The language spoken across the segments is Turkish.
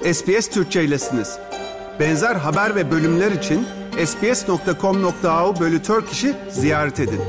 SBS Türkçe'ylesiniz. Benzer haber ve bölümler için sbs.com.au/Turkish'i ziyaret edin.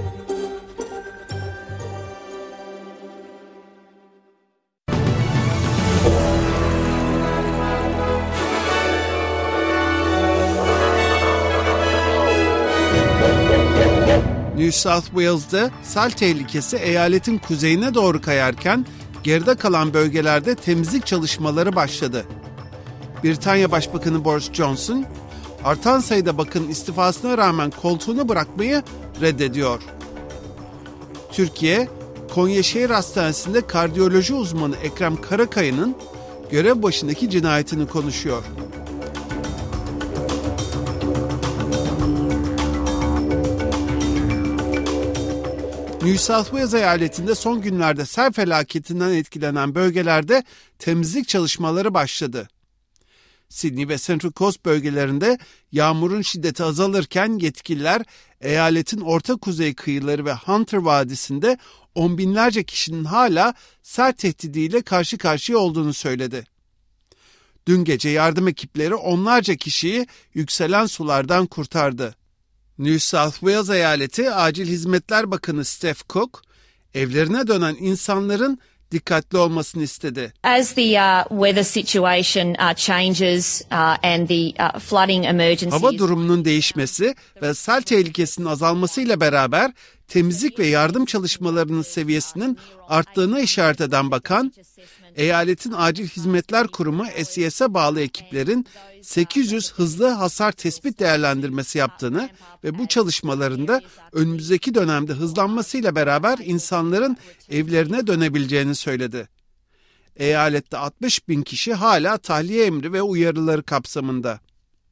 New South Wales'da sel tehlikesi eyaletin kuzeyine doğru kayarken geride kalan bölgelerde temizlik çalışmaları başladı. Britanya Başbakanı Boris Johnson, artan sayıda bakanın istifasına rağmen koltuğunu bırakmayı reddediyor. Türkiye, Konyaşehir Hastanesi'nde kardiyoloji uzmanı Ekrem Karakaya'nın görev başındaki cinayetini konuşuyor. New South Wales eyaletinde son günlerde sel felaketinden etkilenen bölgelerde temizlik çalışmaları başladı. Sydney ve Central Coast bölgelerinde yağmurun şiddeti azalırken yetkililer eyaletin orta kuzey kıyıları ve Hunter Vadisi'nde on binlerce kişinin hala sel tehdidiyle karşı karşıya olduğunu söyledi. Dün gece yardım ekipleri onlarca kişiyi yükselen sulardan kurtardı. New South Wales Eyaleti Acil Hizmetler Bakanı Steph Cook, evlerine dönen insanların dikkatli olmasını istedi. As the weather situation changes and the flooding emergencies. Hava durumunun değişmesi ve sel tehlikesinin azalmasıyla beraber temizlik ve yardım çalışmalarının seviyesinin arttığına işaret eden bakan, eyaletin Acil Hizmetler Kurumu SES'e bağlı ekiplerin 800 hızlı hasar tespit değerlendirmesi yaptığını ve bu çalışmalarında önümüzdeki dönemde hızlanmasıyla beraber insanların evlerine dönebileceğini söyledi. Eyalette 60 bin kişi hala tahliye emri ve uyarıları kapsamında.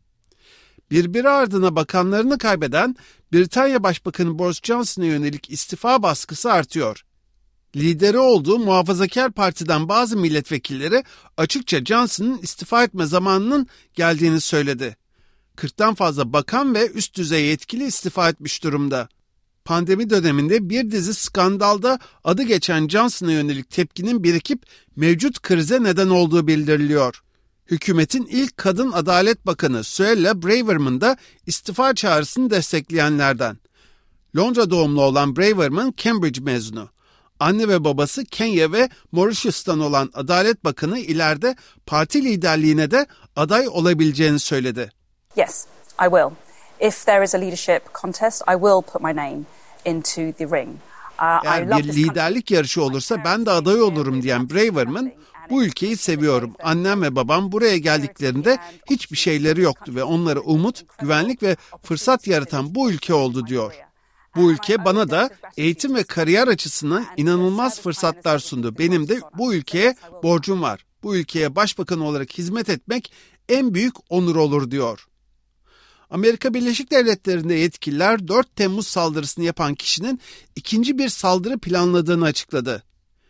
Birbiri ardına bakanlarını kaybeden Britanya Başbakanı Boris Johnson'a yönelik istifa baskısı artıyor. Lideri olduğu Muhafazakar Parti'den bazı milletvekilleri açıkça Johnson'ın istifa etme zamanının geldiğini söyledi. 40'tan fazla bakan ve üst düzey yetkili istifa etmiş durumda. Pandemi döneminde bir dizi skandalda adı geçen Johnson'a yönelik tepkinin birikip mevcut krize neden olduğu bildiriliyor. Hükümetin ilk kadın Adalet Bakanı Suella Braverman da istifa çağrısını destekleyenlerden. Londra doğumlu olan Braverman, Cambridge mezunu. Anne ve babası Kenya ve Mauritius'tan olan Adalet Bakanı ileride parti liderliğine de aday olabileceğini söyledi. Yes, I will. If there is a leadership contest, I will put my name into the ring. Eğer bir liderlik yarışı olursa ben de aday olurum diyen Braverman, bu ülkeyi seviyorum. Annem ve babam buraya geldiklerinde hiçbir şeyleri yoktu ve onlara umut, güvenlik ve fırsat yaratan bu ülke oldu diyor. Bu ülke bana da eğitim ve kariyer açısından inanılmaz fırsatlar sundu. Benim de bu ülkeye borcum var. Bu ülkeye başbakan olarak hizmet etmek en büyük onur olur diyor. Amerika Birleşik Devletleri'nde yetkililer 4 Temmuz saldırısını yapan kişinin ikinci bir saldırı planladığını açıkladı.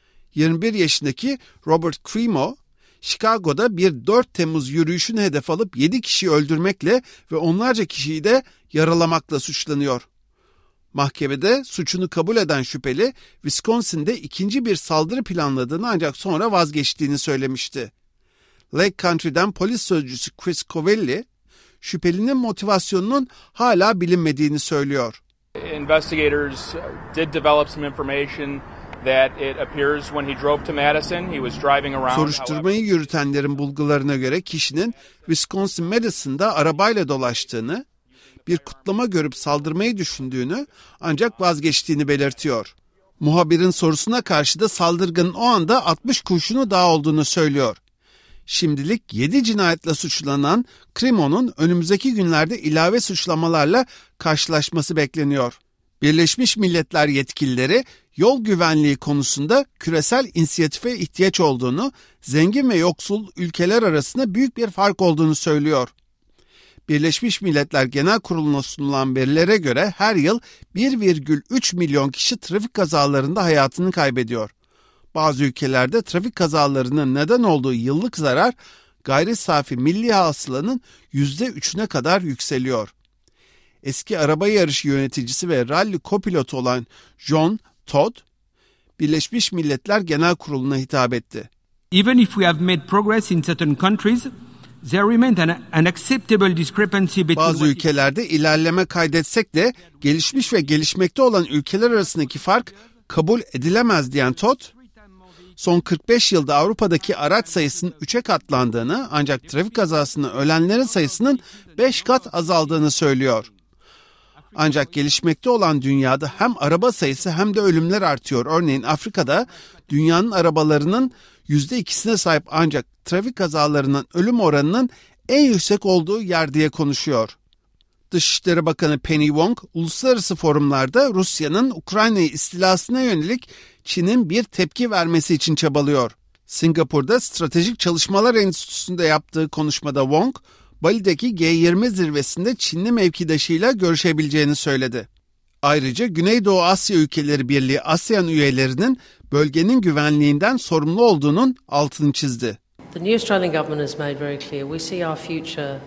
21 yaşındaki Robert Crimo, Chicago'da bir 4 Temmuz yürüyüşünü hedef alıp 7 kişiyi öldürmekle ve onlarca kişiyi de yaralamakla suçlanıyor. Mahkemede suçunu kabul eden şüpheli, Wisconsin'de ikinci bir saldırı planladığını ancak sonra vazgeçtiğini söylemişti. Lake Country'den polis sözcüsü Chris Covelli, şüphelinin motivasyonunun hala bilinmediğini söylüyor. Investigators did develop some information that it appears when he drove to Madison, he was driving around. Soruşturmayı yürütenlerin bulgularına göre kişinin Wisconsin Madison'da arabayla dolaştığını, bir kutlama görüp saldırmayı düşündüğünü ancak vazgeçtiğini belirtiyor. Muhabirin sorusuna karşı da saldırganın o anda 60 kurşunu daha olduğunu söylüyor. Şimdilik 7 cinayetle suçlanan Crimo'nun önümüzdeki günlerde ilave suçlamalarla karşılaşması bekleniyor. Birleşmiş Milletler yetkilileri yol güvenliği konusunda küresel inisiyatife ihtiyaç olduğunu, zengin ve yoksul ülkeler arasında büyük bir fark olduğunu söylüyor. Birleşmiş Milletler Genel Kurulu'na sunulan verilere göre her yıl 1,3 milyon kişi trafik kazalarında hayatını kaybediyor. Bazı ülkelerde trafik kazalarının neden olduğu yıllık zarar gayri safi milli hasılanın %3'üne kadar yükseliyor. Eski araba yarışı yöneticisi ve rally kopilotu olan John Todd, Birleşmiş Milletler Genel Kurulu'na hitap etti. Even if we have made progress in certain countries, Bazı ülkelerde ilerleme kaydetsek de gelişmiş ve gelişmekte olan ülkeler arasındaki fark kabul edilemez diyen Todd, son 45 yılda Avrupa'daki araç sayısının 3'e katlandığını ancak trafik kazasında ölenlerin sayısının 5 kat azaldığını söylüyor. Ancak gelişmekte olan dünyada hem araba sayısı hem de ölümler artıyor. Örneğin Afrika'da dünyanın arabalarının %2'sine sahip ancak trafik kazalarının ölüm oranının en yüksek olduğu yer diye konuşuyor. Dışişleri Bakanı Penny Wong, uluslararası forumlarda Rusya'nın Ukrayna'yı istilasına yönelik Çin'in bir tepki vermesi için çabalıyor. Singapur'da Stratejik Çalışmalar Enstitüsü'nde yaptığı konuşmada Wong, Bali'deki G20 zirvesinde Çinli mevkidaşıyla görüşebileceğini söyledi. Ayrıca Güneydoğu Asya Ülkeleri Birliği ASEAN üyelerinin bölgenin güvenliğinden sorumlu olduğunun altını çizdi. The new Australian government has made very clear we see our future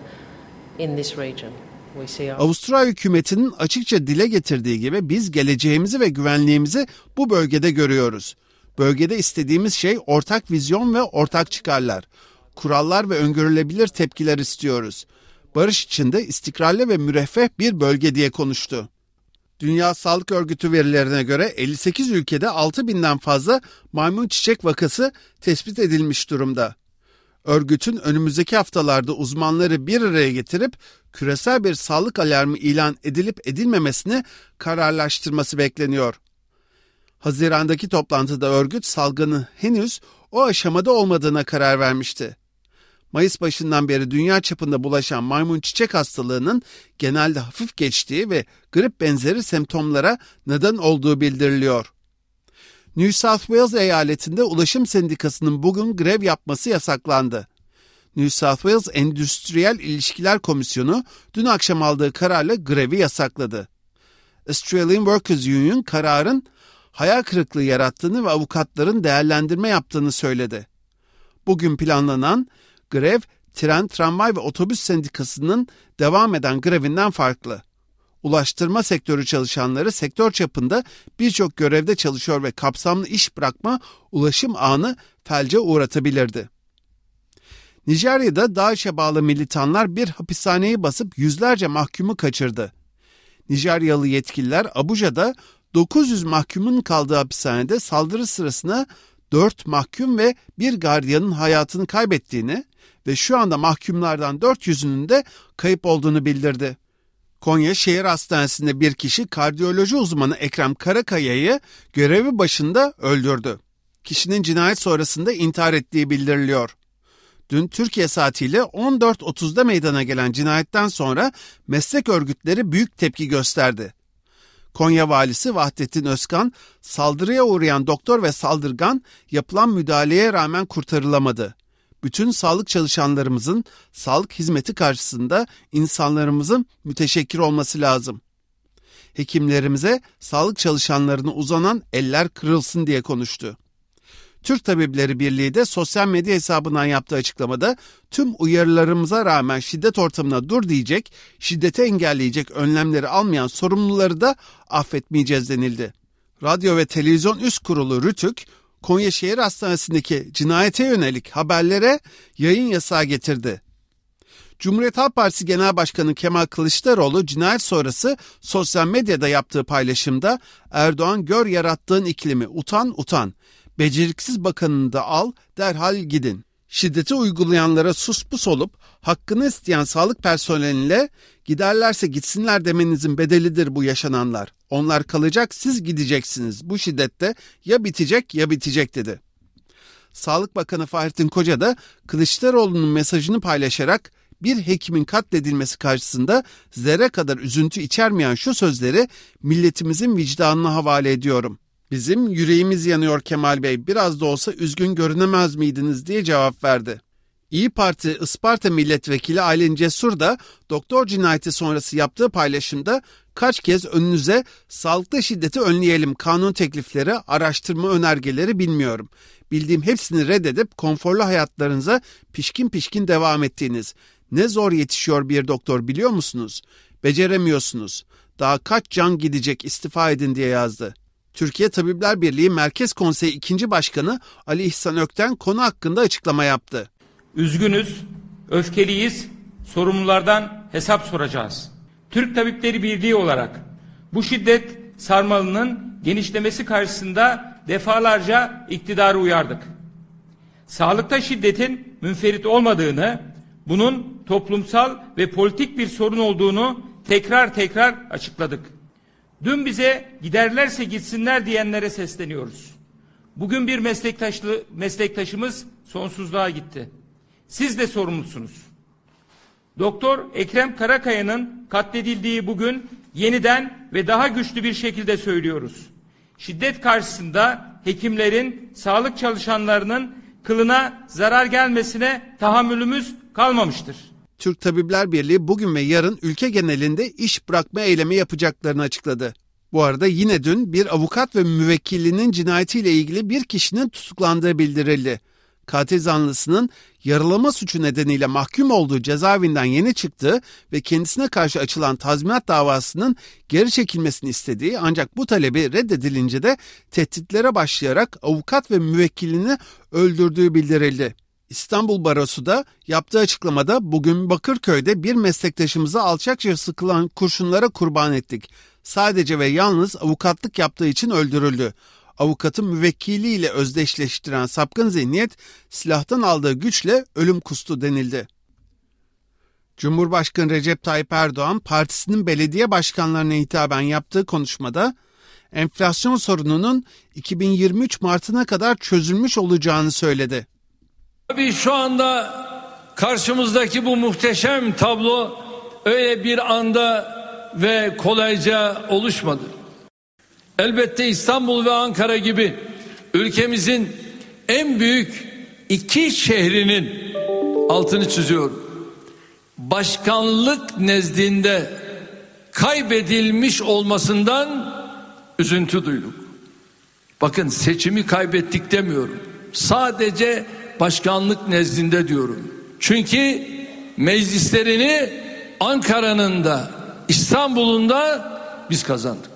in this region. Avustralya hükümetinin açıkça dile getirdiği gibi biz geleceğimizi ve güvenliğimizi bu bölgede görüyoruz. Bölgede istediğimiz şey ortak vizyon ve ortak çıkarlar. Kurallar ve öngörülebilir tepkiler istiyoruz. Barış içinde istikrarlı ve müreffeh bir bölge diye konuştu. Dünya Sağlık Örgütü verilerine göre 58 ülkede 6.000'den fazla maymun çiçek vakası tespit edilmiş durumda. Örgütün önümüzdeki haftalarda uzmanları bir araya getirip küresel bir sağlık alarmı ilan edilip edilmemesini kararlaştırması bekleniyor. Haziran'daki toplantıda örgüt salgının henüz o aşamada olmadığına karar vermişti. Mayıs başından beri dünya çapında bulaşan maymun çiçek hastalığının genelde hafif geçtiği ve grip benzeri semptomlara neden olduğu bildiriliyor. New South Wales eyaletinde Ulaşım Sendikası'nın bugün grev yapması yasaklandı. New South Wales Endüstriyel İlişkiler Komisyonu dün akşam aldığı kararla grevi yasakladı. Australian Workers Union kararın hayal kırıklığı yarattığını ve avukatların değerlendirme yaptığını söyledi. Bugün planlanan grev, tren, tramvay ve otobüs sendikasının devam eden grevinden farklı. Ulaştırma sektörü çalışanları sektör çapında birçok görevde çalışıyor ve kapsamlı iş bırakma ulaşım ağını felce uğratabilirdi. Nijerya'da DAEŞ'e bağlı militanlar bir hapishaneyi basıp yüzlerce mahkumu kaçırdı. Nijeryalı yetkililer Abuja'da 900 mahkumun kaldığı hapishanede saldırı sırasında 4 mahkum ve bir gardiyanın hayatını kaybettiğini ve şu anda mahkumlardan 400'ünün de kayıp olduğunu bildirdi. Konya Şehir Hastanesi'nde bir kişi kardiyoloji uzmanı Ekrem Karakaya'yı görevi başında öldürdü. Kişinin cinayet sonrasında intihar ettiği bildiriliyor. Dün Türkiye saatiyle 14.30'da meydana gelen cinayetten sonra meslek örgütleri büyük tepki gösterdi. Konya Valisi Vahdettin Özkan, saldırıya uğrayan doktor ve saldırgan yapılan müdahaleye rağmen kurtarılamadı. Bütün sağlık çalışanlarımızın sağlık hizmeti karşısında insanlarımızın müteşekkir olması lazım. Hekimlerimize sağlık çalışanlarına uzanan eller kırılsın diye konuştu. Türk Tabipleri Birliği de sosyal medya hesabından yaptığı açıklamada tüm uyarılarımıza rağmen şiddet ortamına dur diyecek, şiddeti engelleyecek önlemleri almayan sorumluları da affetmeyeceğiz denildi. Radyo ve Televizyon Üst Kurulu RTÜK, Konya Şehir Hastanesi'ndeki cinayete yönelik haberlere yayın yasağı getirdi. Cumhuriyet Halk Partisi Genel Başkanı Kemal Kılıçdaroğlu cinayet sonrası sosyal medyada yaptığı paylaşımda Erdoğan gör yarattığın iklimi utan utan, beceriksiz bakanını da al derhal gidin. Şiddeti uygulayanlara sus pus olup hakkını isteyen sağlık personeline giderlerse gitsinler demenizin bedelidir bu yaşananlar. Onlar kalacak, siz gideceksiniz. Bu şiddette ya bitecek ya bitecek dedi. Sağlık Bakanı Fahrettin Koca da Kılıçdaroğlu'nun mesajını paylaşarak bir hekimin katledilmesi karşısında zerre kadar üzüntü içermeyen şu sözleri milletimizin vicdanına havale ediyorum. Bizim yüreğimiz yanıyor Kemal Bey, biraz da olsa üzgün görünemez miydiniz diye cevap verdi. İyi Parti Isparta Milletvekili Aylin Cesur da doktor cinayeti sonrası yaptığı paylaşımda kaç kez önünüze sağlıklı şiddeti önleyelim kanun teklifleri, araştırma önergeleri bilmiyorum. Bildiğim hepsini reddedip konforlu hayatlarınıza pişkin pişkin devam ettiğiniz. Ne zor yetişiyor bir doktor biliyor musunuz? Beceremiyorsunuz. Daha kaç can gidecek, istifa edin diye yazdı. Türkiye Tabipler Birliği Merkez Konseyi 2. Başkanı Ali İhsan Ökten konu hakkında açıklama yaptı. Üzgünüz, Öfkeliyiz, sorumlulardan hesap soracağız. Türk Tabipleri Birliği olarak bu şiddet sarmalının genişlemesi karşısında defalarca iktidarı uyardık. Sağlıkta şiddetin münferit olmadığını, bunun toplumsal ve politik bir sorun olduğunu tekrar açıkladık. Dün bize giderlerse gitsinler diyenlere sesleniyoruz. Bugün bir meslektaşımız sonsuzluğa gitti. Siz de sorumlusunuz. Doktor Ekrem Karakaya'nın katledildiği bugün yeniden ve daha güçlü bir şekilde söylüyoruz. Şiddet karşısında hekimlerin, sağlık çalışanlarının kılına zarar gelmesine tahammülümüz kalmamıştır. Türk Tabipler Birliği bugün ve yarın ülke genelinde iş bırakma eylemi yapacaklarını açıkladı. Bu arada yine dün bir avukat ve müvekkilinin cinayetiyle ilgili bir kişinin tutuklandığı bildirildi. Katil zanlısının yaralama suçu nedeniyle mahkum olduğu cezaevinden yeni çıktığı ve kendisine karşı açılan tazminat davasının geri çekilmesini istediği, ancak bu talebi reddedilince de tehditlere başlayarak avukat ve müvekkilini öldürdüğü bildirildi. İstanbul Barosu da yaptığı açıklamada bugün Bakırköy'de bir meslektaşımıza alçakça sıkılan kurşunlara kurban ettik. Sadece ve yalnız avukatlık yaptığı için öldürüldü. Avukatı müvekkiliyle özdeşleştiren sapkın zihniyet silahtan aldığı güçle ölüm kustu denildi. Cumhurbaşkanı Recep Tayyip Erdoğan partisinin belediye başkanlarına hitaben yaptığı konuşmada enflasyon sorununun 2023 Mart'ına kadar çözülmüş olacağını söyledi. Tabii şu anda karşımızdaki bu muhteşem tablo öyle bir anda ve kolayca oluşmadı. Elbette İstanbul ve Ankara gibi ülkemizin en büyük iki şehrinin altını çiziyorum. Başkanlık nezdinde kaybedilmiş olmasından üzüntü duyduk. Bakın, seçimi kaybettik demiyorum. Sadece başkanlık nezdinde diyorum. Çünkü meclislerini Ankara'nın da İstanbul'un da biz kazandık.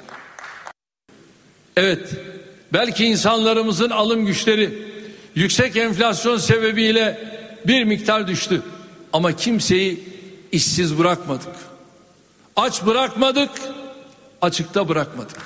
Evet, belki insanlarımızın alım güçleri yüksek enflasyon sebebiyle bir miktar düştü. Ama kimseyi işsiz bırakmadık. Aç bırakmadık, açıkta bırakmadık.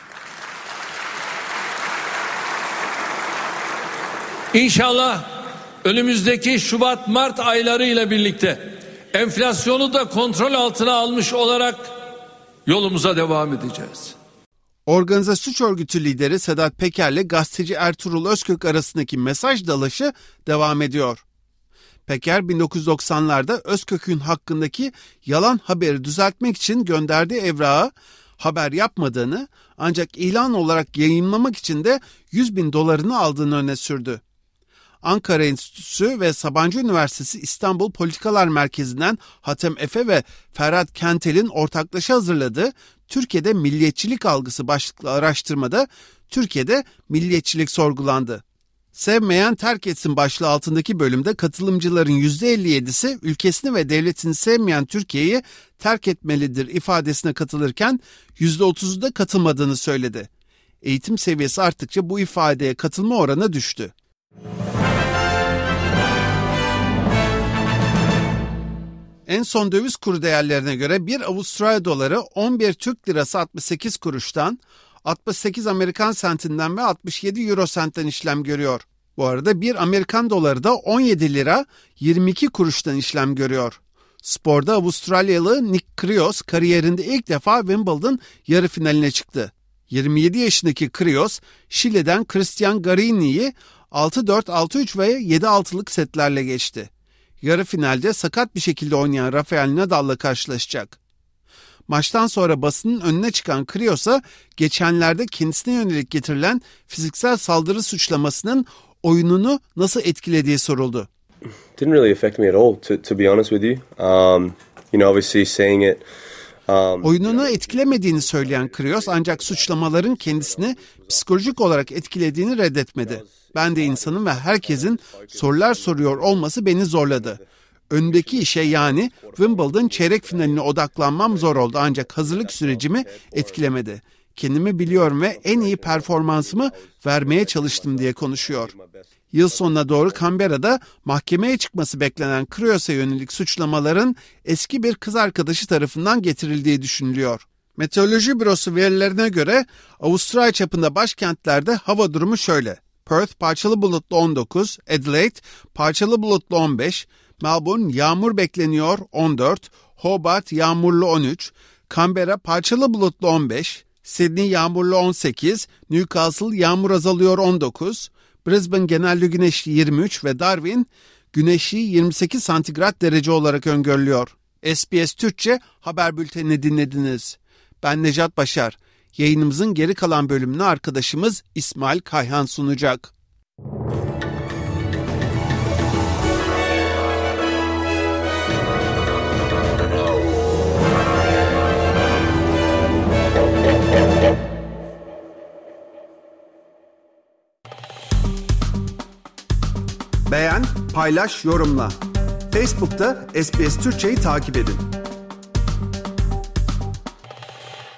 İnşallah önümüzdeki Şubat-Mart aylarıyla birlikte enflasyonu da kontrol altına almış olarak yolumuza devam edeceğiz. Organize suç örgütü lideri Sedat Peker'le gazeteci Ertuğrul Özkök arasındaki mesaj dalaşı devam ediyor. Peker 1990'larda Özkök'ün hakkındaki yalan haberi düzeltmek için gönderdiği evrağa haber yapmadığını, ancak ilan olarak yayınlamak için de 100.000 dolarını aldığını öne sürdü. Ankara Enstitüsü ve Sabancı Üniversitesi İstanbul Politikalar Merkezi'nden Hatem Efe ve Ferhat Kentel'in ortaklaşa hazırladığı Türkiye'de milliyetçilik algısı başlıklı araştırmada Türkiye'de milliyetçilik sorgulandı. Sevmeyen terk etsin başlığı altındaki bölümde katılımcıların %57'si ülkesini ve devletini sevmeyen Türkiye'yi terk etmelidir ifadesine katılırken %30'u da katılmadığını söyledi. Eğitim seviyesi arttıkça bu ifadeye katılma oranı düştü. En son döviz kuru değerlerine göre bir Avustralya doları 11 Türk lirası 68 kuruştan, 68 Amerikan sentinden ve 67 euro sentten işlem görüyor. Bu arada bir Amerikan doları da 17 lira 22 kuruştan işlem görüyor. Sporda Avustralyalı Nick Kyrgios kariyerinde ilk defa Wimbledon yarı finaline çıktı. 27 yaşındaki Kyrgios, Şili'den Cristian Garini'yi 6-4, 6-3 ve 7-6'lık setlerle geçti. Yarı finalde sakat bir şekilde oynayan Rafael Nadal'la karşılaşacak. Maçtan sonra basının önüne çıkan Kyrgios'a geçenlerde kendisine yönelik getirilen fiziksel saldırı suçlamasının oyununu nasıl etkilediği soruldu. Didn't really affect me at all, to be honest with you. Obviously saying it. Oyununu etkilemediğini söyleyen Kyrgios, ancak suçlamaların kendisini psikolojik olarak etkilediğini reddetmedi. Ben de insanın ve herkesin sorular soruyor olması beni zorladı. Önümdeki işe, yani Wimbledon çeyrek finaline odaklanmam zor oldu, ancak hazırlık sürecimi etkilemedi. Kendimi biliyorum ve en iyi performansımı vermeye çalıştım diye konuşuyor. Yıl sonuna doğru Canberra'da mahkemeye çıkması beklenen Krios'a yönelik suçlamaların eski bir kız arkadaşı tarafından getirildiği düşünülüyor. Meteoroloji Bürosu verilerine göre Avustralya çapında başkentlerde hava durumu şöyle. Perth parçalı bulutlu 19, Adelaide parçalı bulutlu 15, Melbourne yağmur bekleniyor 14, Hobart yağmurlu 13, Canberra parçalı bulutlu 15, Sydney yağmurlu 18, Newcastle yağmur azalıyor 19, Brisbane genelde güneşli 23 ve Darwin güneşli 28 santigrat derece olarak öngörülüyor. SBS Türkçe haber bültenini dinlediniz. Ben Necat Başar. Yayınımızın geri kalan bölümünü arkadaşımız İsmail Kayhan sunacak. Beğen, paylaş, yorumla. Facebook'ta SBS Türkçe'yi takip edin.